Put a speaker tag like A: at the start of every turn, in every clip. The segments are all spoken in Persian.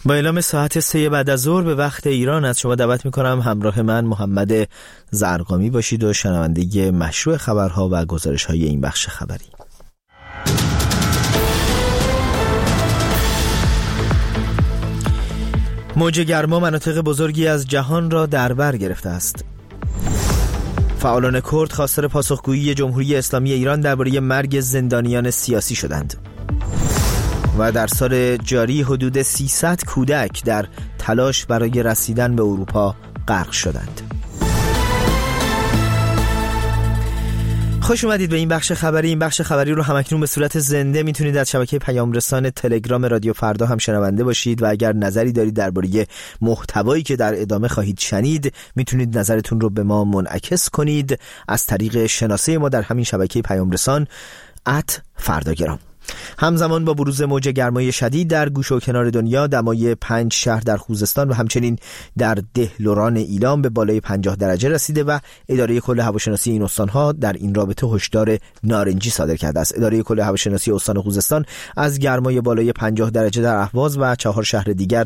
A: با اعلام ساعت 3 بعد از ظهر به وقت ایران از شما دعوت میکنم همراه من محمد زرقامی باشید و شنونده مشروع خبرها و گزارش‌های این بخش خبری. موج گرما مناطق بزرگی از جهان را در بر گرفته است. فعالان کرد خواستار پاسخگویی جمهوری اسلامی ایران درباره مرگ زندانیان سیاسی شدند. و در سال جاری حدود 300 کودک در تلاش برای رسیدن به اروپا غرق شدند. خوش اومدید به این بخش خبری. این بخش خبری رو همکنون به صورت زنده میتونید از شبکه پیام رسان تلگرام رادیو فردا هم شنونده باشید و اگر نظری دارید درباره محتوایی که در ادامه خواهید شنید میتونید نظرتون رو به ما منعکس کنید از طریق شناسه ما در همین شبکه پیام رسان @فرداگرام. همزمان با بروز موج گرمای شدید در گوش و کنار دنیا، دمای 5 شهر در خوزستان و همچنین در دهلوران ایلام به بالای 50 درجه رسیده و اداره کل هواشناسی این استانها در این رابطه هشدار نارنجی صادر کرده است. اداره کل هواشناسی استان خوزستان از گرمای بالای 50 درجه در اهواز و 4 شهر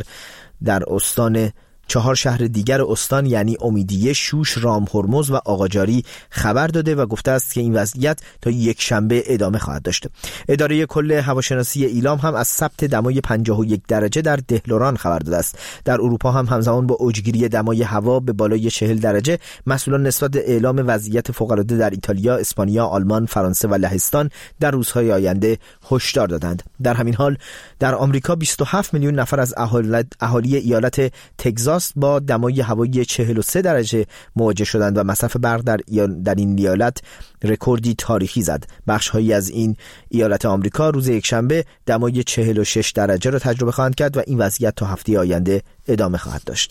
A: دیگر استان یعنی امیدیه، شوش، رام هرمز و آقاجاری خبر داده و گفته است که این وضعیت تا یک شنبه ادامه خواهد داشت. اداره کل هواشناسی ایلام هم از ثبت دمای 51 درجه در دهلوران خبر داده است. در اروپا هم همزمان با اوجگیری دمای هوا به بالای 40 درجه، مسئولان نسبت به اعلام وضعیت فوق‌العاده در ایتالیا، اسپانیا، آلمان، فرانسه و لهستان در روزهای آینده هشدار دادند. در همین حال در آمریکا 27 میلیون نفر از اهالی ایالت تگزاس با دمای هوایی 43 درجه مواجه شدند و مصرف برق در این ایالت رکوردی تاریخی زد. بخش‌هایی از این ایالت آمریکا روز یکشنبه دمای 46 درجه را تجربه خواهند کرد و این وضعیت تا هفته آینده ادامه خواهد داشت.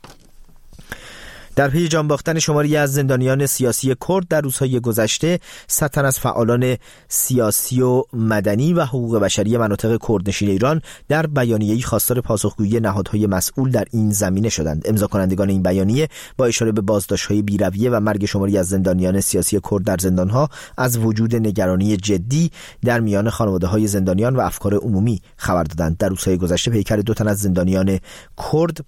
A: در پی جان باختن شماری از زندانیان سیاسی کرد در روزهای گذشته، 100 تن از فعالان سیاسی و مدنی و حقوق بشری مناطق کردنشین ایران در بیانیه‌ای خواستار پاسخگویی نهادهای مسئول در این زمینه شدند. امضا کنندگان این بیانیه با اشاره به بازداشت‌های بی‌رویه و مرگ شماری از زندانیان سیاسی کرد در زندان‌ها از وجود نگرانی جدی در میان خانواده‌های زندانیان و افکار عمومی خبر دادند. در روزهای گذشته پیکر 2 تن از زندانیان کرد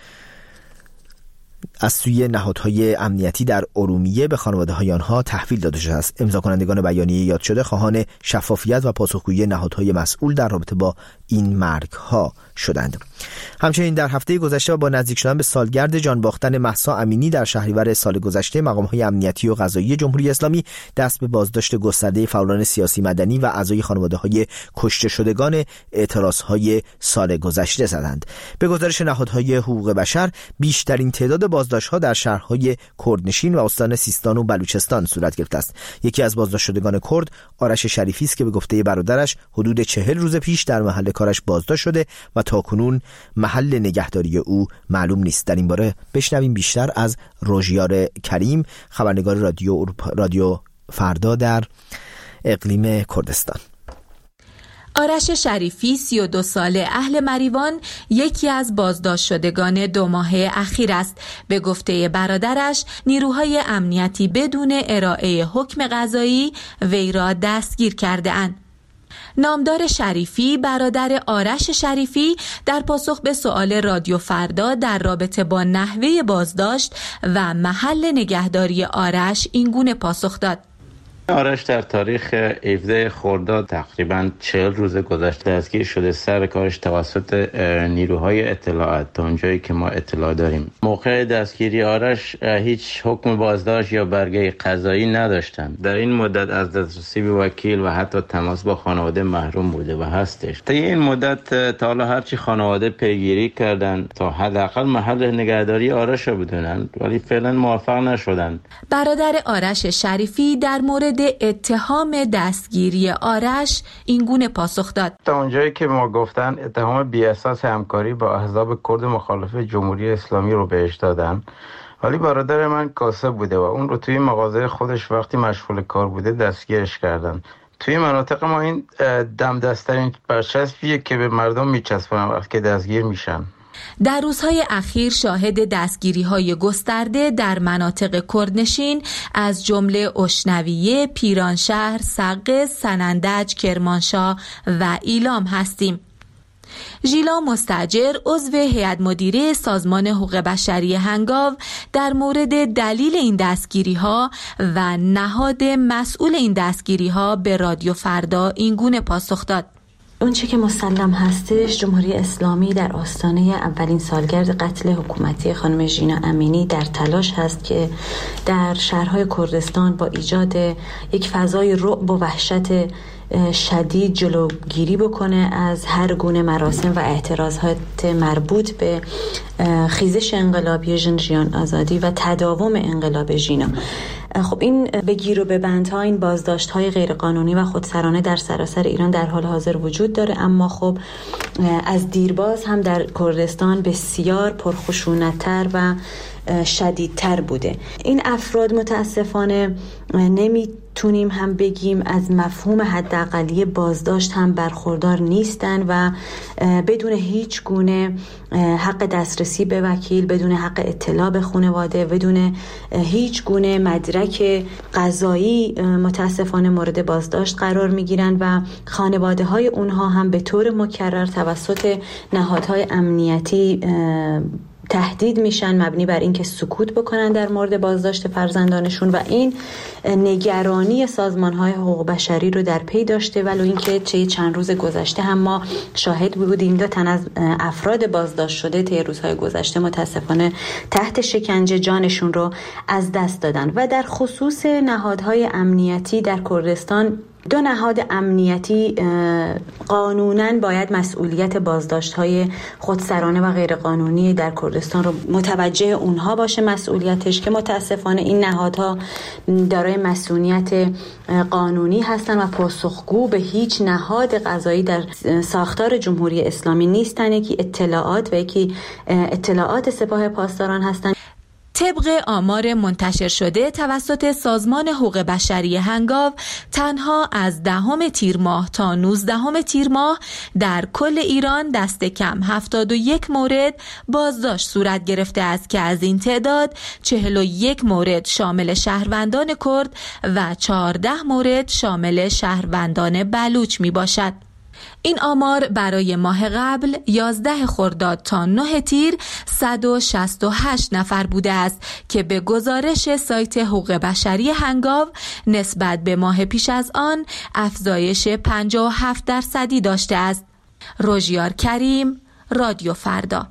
A: از سوی نهادهای امنیتی در ارومیه به خانواده‌های آنها تحویل داده شده است. امضا کنندگان بیانیه یاد شده خواهان شفافیت و پاسخگویی نهادهای مسئول در رابطه با این مرگ‌ها شدند. همچنین در هفته گذشته با نزدیک شدن به سالگرد جان باختن مهسا امینی در شهریور سال گذشته، مقام‌های امنیتی و قضایی جمهوری اسلامی دست به بازداشت گسترده فعالان سیاسی مدنی و اعضای خانواده‌های کشته شدگان اعتراض‌های سال گذشته زدند. به گزارش نهادهای حقوق بشر، بیشترین تعداد بازداشت‌ها در شهرهای کردنشین و استان سیستان و بلوچستان صورت گرفته است. یکی از بازداشت شدگان کرد، آرش شریفی است که به گفته برادرش حدود 40 روز پیش در محل کارش بازداشت شده و تاکنون محل نگهداری او معلوم نیست. در این باره بشنویم بیشتر از روژیار کریم، خبرنگار رادیو فردا در اقلیم کردستان.
B: آرش شریفی 32 ساله اهل مریوان یکی از بازداشت شدگان 2 ماهه اخیر است. به گفته برادرش نیروهای امنیتی بدون ارائه حکم قضایی وی را دستگیر کرده اند. نامدار شریفی، برادر آرش شریفی، در پاسخ به سؤال رادیو فردا در رابطه با نحوه بازداشت و محل نگهداری آرش این گونه پاسخ داد:
C: آرش در تاریخ 17 خرداد تقریباً 40 روز گذشته دستگیر شده سر کارش توسط نیروهای اطلاعات تا اونجایی که ما اطلاع داریم. موقع دستگیری آرش هیچ حکم بازداشت یا برگه قضایی نداشتند. در این مدت از دسترسی به وکیل و حتی تماس با خانواده محروم بوده و هستش. تا این مدت تا حالا هرچی خانواده پیگیری کردند تا حداقل محل نگهداری آرش رو بدونن، ولی فعلا موفق نشدند.
B: برادر آرش شریفی در مورد اتهام دستگیری آرش این گونه پاسخ داد:
C: تا اونجایی که ما گفتن اتهام بی اساس همکاری با احزاب کرد مخالف جمهوری اسلامی رو بهش دادن، ولی برادر من کاسب بوده و اون رو توی مغازه خودش وقتی مشغول کار بوده دستگیرش کردن. توی مناطق ما این دمدست‌ترین برچسبیه که به مردم میچسبن وقتی که دستگیر میشن.
B: در روزهای اخیر شاهد دستگیری‌های گسترده در مناطق کردنشین از جمله اشنویه، پیرانشهر، سقز، سنندج، کرمانشاه و ایلام هستیم. ژیلا مستاجر عضو هیئت مدیره سازمان حقوق بشری هنگاو در مورد دلیل این دستگیری‌ها و نهاد مسئول این دستگیری‌ها به رادیو فردا این گونه پاسخ داد:
D: اون چه که مسلم هستش، جمهوری اسلامی در آستانه اولین سالگرد قتل حکومتی خانم ژینا امینی در تلاش هست که در شهرهای کردستان با ایجاد یک فضای رعب و وحشت شدید جلوگیری بکنه از هر گونه مراسم و اعتراضات مربوط به خیزش انقلابی ژنژیان آزادی و تداوم انقلاب ژینا. خب این بگیر و ببندها، این بازداشت‌های غیرقانونی و خودسرانه در سراسر ایران در حال حاضر وجود داره، اما خب از دیرباز هم در کردستان بسیار پرخشونت‌تر و شدیدتر بوده. این افراد متاسفانه نمیتونیم هم بگیم از مفهوم حداقلی بازداشت هم برخوردار نیستن و بدون هیچ گونه حق دسترسی به وکیل، بدون حق اطلاع به خانواده، بدون هیچ گونه مدرک قضایی متاسفانه مورد بازداشت قرار میگیرن و خانواده های اونها هم به طور مکرر توسط نهادهای امنیتی تهدید میشن مبنی بر اینکه سکوت بکنن در مورد بازداشت فرزندانشون و این نگرانی سازمان‌های حقوق بشری رو در پی داشته. ولو اینکه چند روز گذشته هم ما شاهد بودیم 2 تن از افراد بازداشت شده طی روزهای گذشته متاسفانه تحت شکنجه جانشون رو از دست دادن. و در خصوص نهادهای امنیتی در کردستان، 2 نهاد امنیتی قانوناً باید مسئولیت بازداشت‌های خودسرانه و غیرقانونی در کردستان رو متوجه اونها باشه مسئولیتش، که متاسفانه این نهادها دارای مسئولیت قانونی هستن و پاسخگو به هیچ نهاد قضایی در ساختار جمهوری اسلامی نیستن. یکی اطلاعات و یکی اطلاعات سپاه پاسداران هستن.
B: طبق آمار منتشر شده توسط سازمان حقوق بشری هنگاو، تنها از 10 تیر ماه تا 19 تیر ماه در کل ایران دست کم 71 مورد بازداشت صورت گرفته است که از این تعداد 41 مورد شامل شهروندان کرد و 14 مورد شامل شهروندان بلوچ می باشد. این آمار برای ماه قبل 11 خرداد تا 9 تیر 168 نفر بوده است که به گزارش سایت حقوق بشری هنگاو نسبت به ماه پیش از آن افزایش 57% داشته است. روژیار کریم، رادیو فردا.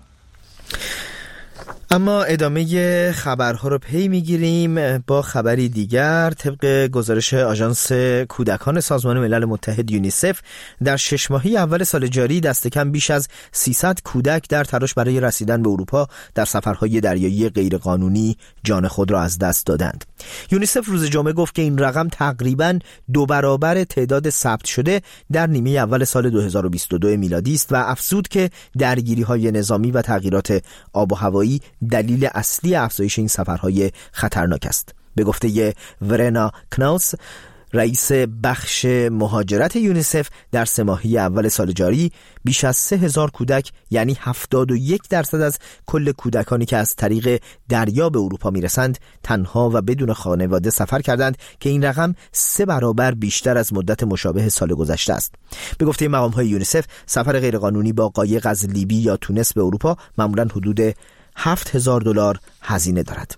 A: اما ادامه خبرها رو پی میگیریم با خبری دیگر. طبق گزارش آژانس کودکان سازمان ملل متحد یونیسف، در 6 ماهه اول سال جاری دست کم بیش از 300 کودک در تلاش برای رسیدن به اروپا در سفرهای دریایی غیرقانونی جان خود را از دست دادند. یونیسف روز جمعه گفت که این رقم تقریباً 2 برابر تعداد ثبت شده در نیمه اول سال 2022 میلادی است و افزود که درگیری‌های نظامی و تغییرات آب و هوایی دلیل اصلی افزایش این سفرهای خطرناک است. به گفته ورنا کناوس، رئیس بخش مهاجرت یونیسف، در 3 ماهه اول سال جاری بیش از 3000 کودک، یعنی 71% از کل کودکانی که از طریق دریا به اروپا میرسند تنها و بدون خانواده سفر کردند که این رقم 3 برابر بیشتر از مدت مشابه سال گذشته است. به گفته مقام‌های یونیسف، سفر غیرقانونی با قایق از لیبی یا تونس به اروپا معمولاً حدود $7,000 هزینه دارد.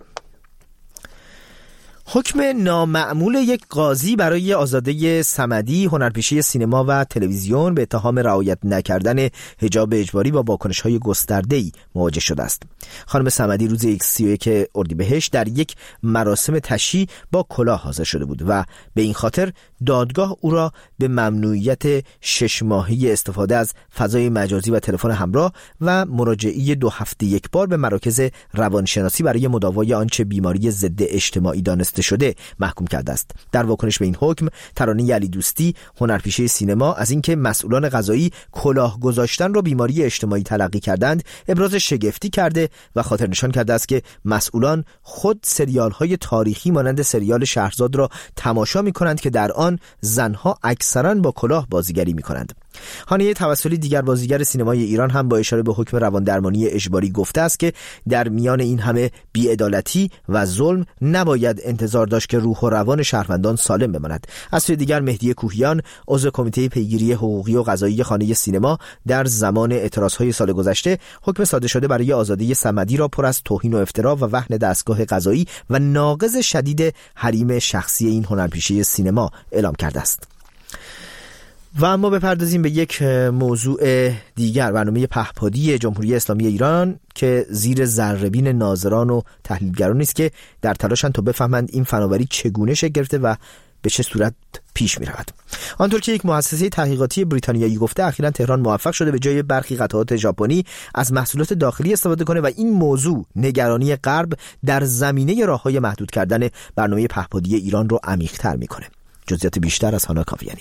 A: حکم نامعمول یک قاضی برای آزاده صمدی، هنرپیشه سینما و تلویزیون، به اتهام رعایت نکردن حجاب اجباری با واکنش‌های گسترده‌ای مواجه شده است. خانم صمدی روز 31 اردیبهشت در یک مراسم تشییع با کلاه حاضر شده بود و به این خاطر دادگاه او را به ممنوعیت 6 ماهه استفاده از فضای مجازی و تلفن همراه و مراجعه 2 هفته یک بار به مراکز روانشناسی برای مداوای آنچه بیماری ضد اجتماعی دانسته شده محکوم کرده است. در واکنش به این حکم، ترانه علی دوستی، هنرپیشه سینما، از اینکه مسئولان قضایی کلاه گذاشتن را بیماری اجتماعی تلقی کردند ابراز شگفتی کرده و خاطر نشان کرده است که مسئولان خود سریال‌های تاریخی مانند سریال شهرزاد را تماشا می‌کنند که در آن زنها اکثراً با کلاه بازیگری می‌کنند. هانیه توسلی دیگر بازیگر سینمای ایران هم با اشاره به حکم رواندرمانی اجباری گفته است که در میان این همه بی‌عدالتی و ظلم نباید انتظار داشت که روح و روان شهروندان سالم بماند. از سوی دیگر مهدی کوهیان عضو کمیته پیگیری حقوقی و قضایی خانه سینما در زمان اعتراضهای سال گذشته حکم صادر شده برای آزادی صمدی را پر از توهین و افترا و وهن دستگاه قضایی و ناقض شدید حریم شخصی این هنرپیشه سینما اعلام کرده است. و اما بپردازیم به یک موضوع دیگر، برنامه پهپادی جمهوری اسلامی ایران که زیر ذره‌بین ناظران و تحلیلگران است که در تلاشند تا بفهمند این فناوری چگونه شکل گرفته و به چه صورت پیش می رود. آنطور که یک مؤسسه تحقیقاتی بریتانیایی گفته، اخیراً تهران موفق شده به جای برخی قطعات ژاپنی از محصولات داخلی استفاده کنه و این موضوع نگرانی غرب در زمینه راههای محدود کردن برنامه پهپادی ایران رو عمیق‌تر می‌کنه. جزئیات بیشتر از هانا کاویانی.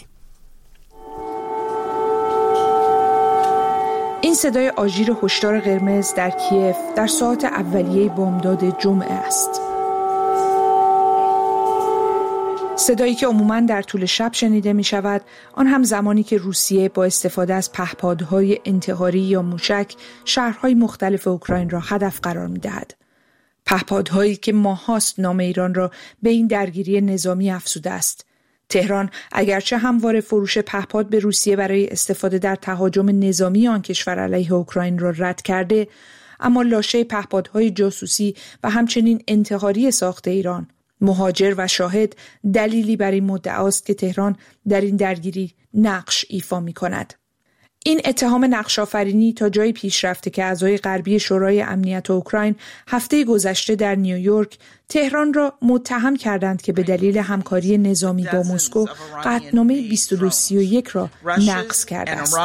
E: این صدای آژیر هشدار قرمز در کیف در ساعات اولیه بامداد جمعه است. صدایی که عموماً در طول شب شنیده می شود، آن هم زمانی که روسیه با استفاده از پهپادهای انتحاری یا موشک شهرهای مختلف اوکراین را هدف قرار می دهد. پهپادهایی که ماهاست نام ایران را به این درگیری نظامی افزوده است. تهران اگرچه همواره فروش پهپاد به روسیه برای استفاده در تهاجم نظامی آن کشور علیه اوکراین را رد کرده، اما لاشه پهپادهای جاسوسی و همچنین انتحاری ساخت ایران، مهاجر و شاهد دلیلی بر این مدعاست که تهران در این درگیری نقش ایفا می کند. این اتهام نقش آفرینی تا جایی پیش رفته که اعضای غربی شورای امنیت اوکراین هفته گذشته در نیویورک تهران را متهم کردند که به دلیل همکاری نظامی با مسکو قطعنامه 2231 را نقض کرده است.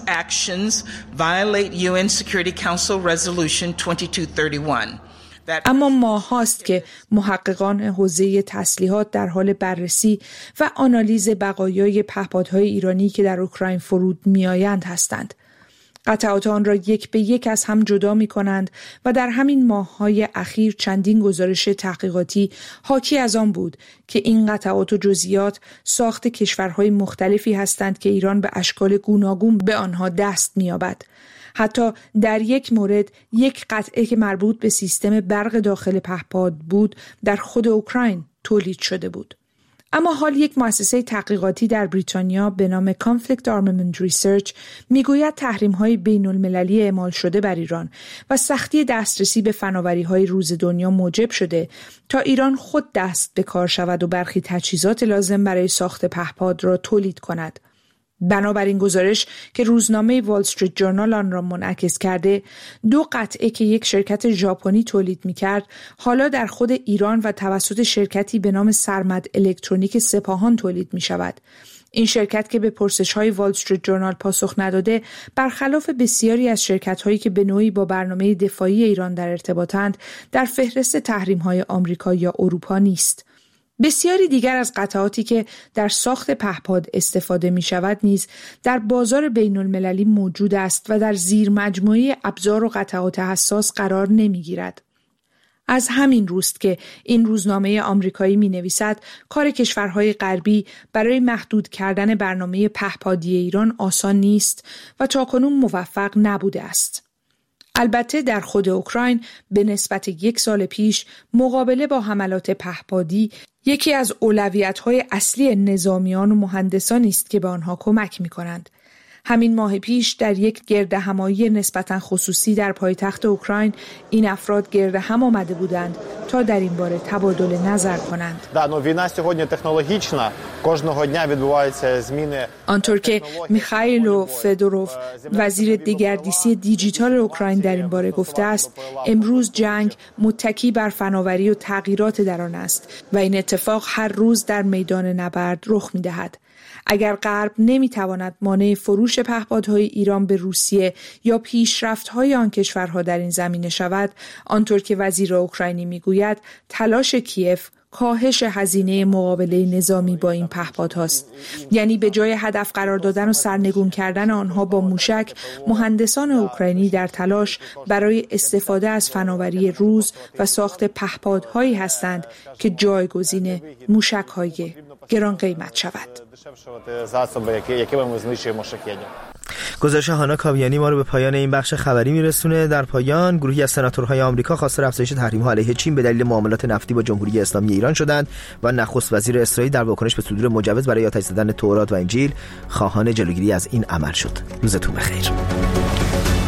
E: اما ماهاست که محققان حوزه تسلیحات در حال بررسی و آنالیز بقایای پهپادهای ایرانی که در اوکراین فرود میآیند هستند. قطعات آن را یک به یک از هم جدا می کنند و در همین ماه‌های اخیر چندین گزارش تحقیقاتی حاکی از آن بود که این قطعات و جزئیات ساخت کشورهای مختلفی هستند که ایران به اشکال گوناگون به آنها دست می‌یابد. حتی در یک مورد یک قطعه که مربوط به سیستم برق داخل پهپاد بود در خود اوکراین تولید شده بود. اما حال یک مؤسسه تحقیقاتی در بریتانیا به نام Conflict Armament Research میگوید تحریم‌های بین‌المللی اعمال شده بر ایران و سختی دسترسی به فناوری‌های روز دنیا موجب شده تا ایران خود دست به کار شود و برخی تجهیزات لازم برای ساخت پهپاد را تولید کند. بنابراین گزارش که روزنامه وال استریت جورنال آن را منعکس کرده، 2 قطعه که یک شرکت ژاپنی تولید می‌کرد، حالا در خود ایران و توسط شرکتی به نام سرمد الکترونیک سپاهان تولید می‌شود. این شرکت که به پرسش‌های وال استریت جورنال پاسخ نداده، برخلاف بسیاری از شرکت‌هایی که به نوعی با برنامه دفاعی ایران در ارتباطند، در فهرست تحریم‌های آمریکا یا اروپا نیست. بسیاری دیگر از قطعاتی که در ساخت پهپاد استفاده می شود نیز در بازار بین المللی موجود است و در زیر مجموعه ابزار و قطعات حساس قرار نمی گیرد. از همین روست که این روزنامه آمریکایی می نویسد کار کشورهای غربی برای محدود کردن برنامه پهپادی ایران آسان نیست و تاکنون موفق نبوده است. البته در خود اوکراین به نسبت 1 سال پیش مقابله با حملات پهپادی یکی از اولویت‌های اصلی نظامیان و مهندسانی است که به آنها کمک می‌کنند. همین ماه پیش در یک گردهمایی نسبتاً خصوصی در پایتخت اوکراین این افراد گرد هم آمده بودند تا در این باره تبادل نظر کنند.
F: وینا сьогодні технологічна. Кожного дня відбуваються зміни.
E: آنطور که میخائیل فدوروف وزیر دگردیسی دیجیتال اوکراین در این باره گفته است، امروز جنگ متکی بر فناوری و تغییرات در آن است و این اتفاق هر روز در میدان نبرد رخ می‌دهد. اگر غرب نمیتواند مانع فروش پهپادهای ایران به روسیه یا پیشرفت‌های آن کشورها در این زمینه شود، آنطور که وزیر اوکراینی میگوید، تلاش کیف کاهش هزینه مقابله نظامی با این پهپادهاست. یعنی به جای هدف قرار دادن و سرنگون کردن آنها با موشک، مهندسان اوکراینی در تلاش برای استفاده از فناوری روز و ساخت پهپادهایی هستند که جایگزین موشک‌های گران قیمت شود.
A: گزارش هانا کاویانی ما رو به پایان این بخش خبری میرسونه. در پایان گروهی از سناتورهای آمریکا خواستار افزایش تحریم‌ها علیه چین به دلیل معاملات نفتی با جمهوری اسلامی ایران شدند و نخست وزیر اسرائیل در واکنش به صدور مجوز برای آتش زدن تورات و انجیل خواهان جلوگیری از این عمل شد. روزتون بخیر.